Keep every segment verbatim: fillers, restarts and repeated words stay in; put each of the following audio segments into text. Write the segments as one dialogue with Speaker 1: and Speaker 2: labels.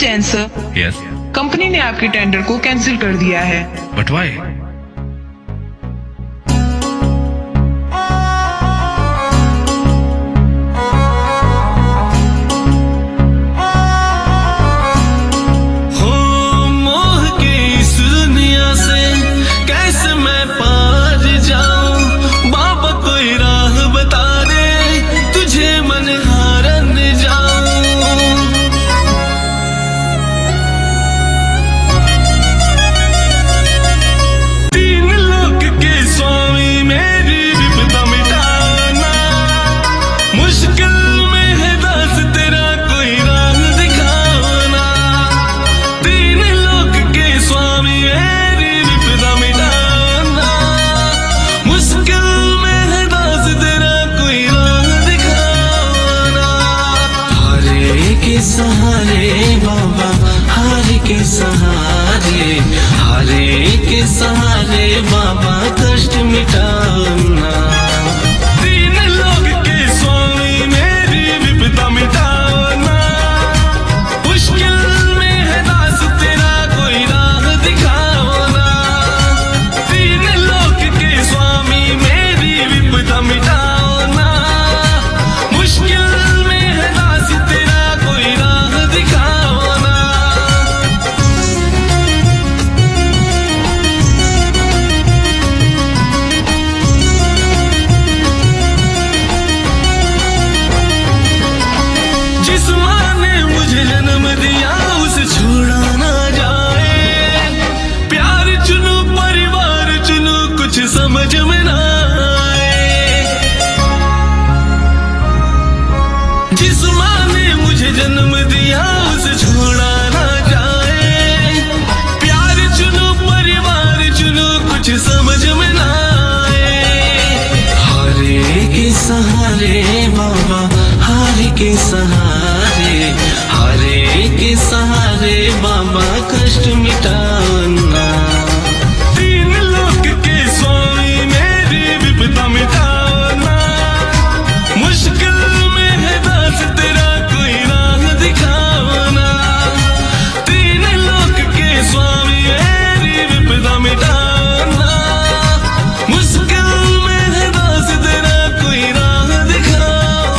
Speaker 1: Jain sir,
Speaker 2: yes,
Speaker 1: company ने आपके tender को कैंसिल कर दिया है।
Speaker 2: But why?
Speaker 3: सहारे बाबा हार के सहारे, हारे के सहारे बाबा कष्ट मिटाना। तीन लोग के स्वामी मेरी विपदा मिटाना, मुश्किल में है दास तेरा कोई राह दिखाना। तीन लोग के स्वामी मेरी विपदा मिटाना, मुश्किल जिस माँ ने मुझे जन्म दिया उसे छोड़ा ना जाए। प्यार चुनो परिवार चुनो कुछ समझ में ना आए। जिस माँ ने मुझे जन्म दिया उसे छोड़ा ना जाए। प्यार चुनो परिवार चुनो कुछ समझ में ना आए। हारे के सहारे बाबा हार के सहारे, हारे के सहारे बाबा कष्ट मिटाना। तीन लोग के स्वामी मेरी विपदा मिटाना, मुश्किल में है दास तेरा कोई राह दिखाना। तीन लोग के स्वामी मेरी विपदा मिटाना, मुश्किल में है दास तेरा कोई राह दिखाना।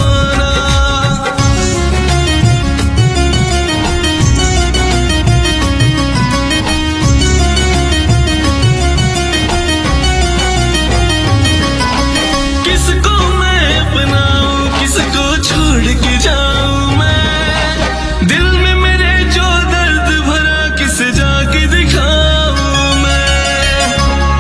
Speaker 3: किसको मैं अपनाऊं किसको छोड़ के जाऊं मैं, दिल में मेरे जो दर्द भरा किसे जाके दिखाऊं मैं।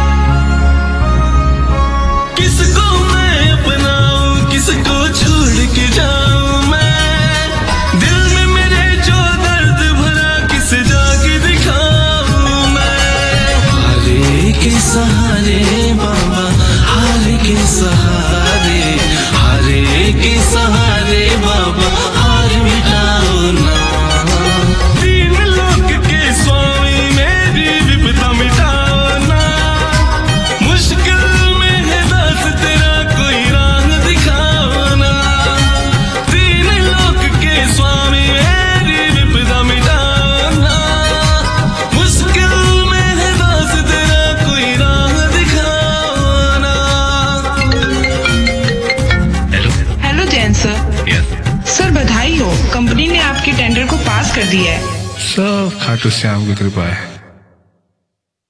Speaker 3: किसको मैं अपनाऊं किसको छोड़ के जाऊं मैं, दिल में मेरे जो दर्द भरा किसे जाके दिखाऊं मैं। हारे के सहारे बाबा हार के सहारे, हारे के सहारे बाबा हार मिटाना। तीन लोग के स्वामी मेरी विपदा मिटाना, मुश्किल में है दास तेरा कोई राह दिखाना। तीन लोग के स्वामी मेरी विपदा मिटाना, मुश्किल में है दास तेरा कोई राह दिखाना।
Speaker 1: Hello Jain sir,
Speaker 2: yes,
Speaker 1: sir बधाई हो, कंपनी ने आपके टेंडर को पास कर दिया है।
Speaker 2: सब खाटू श्याम की कृपा है।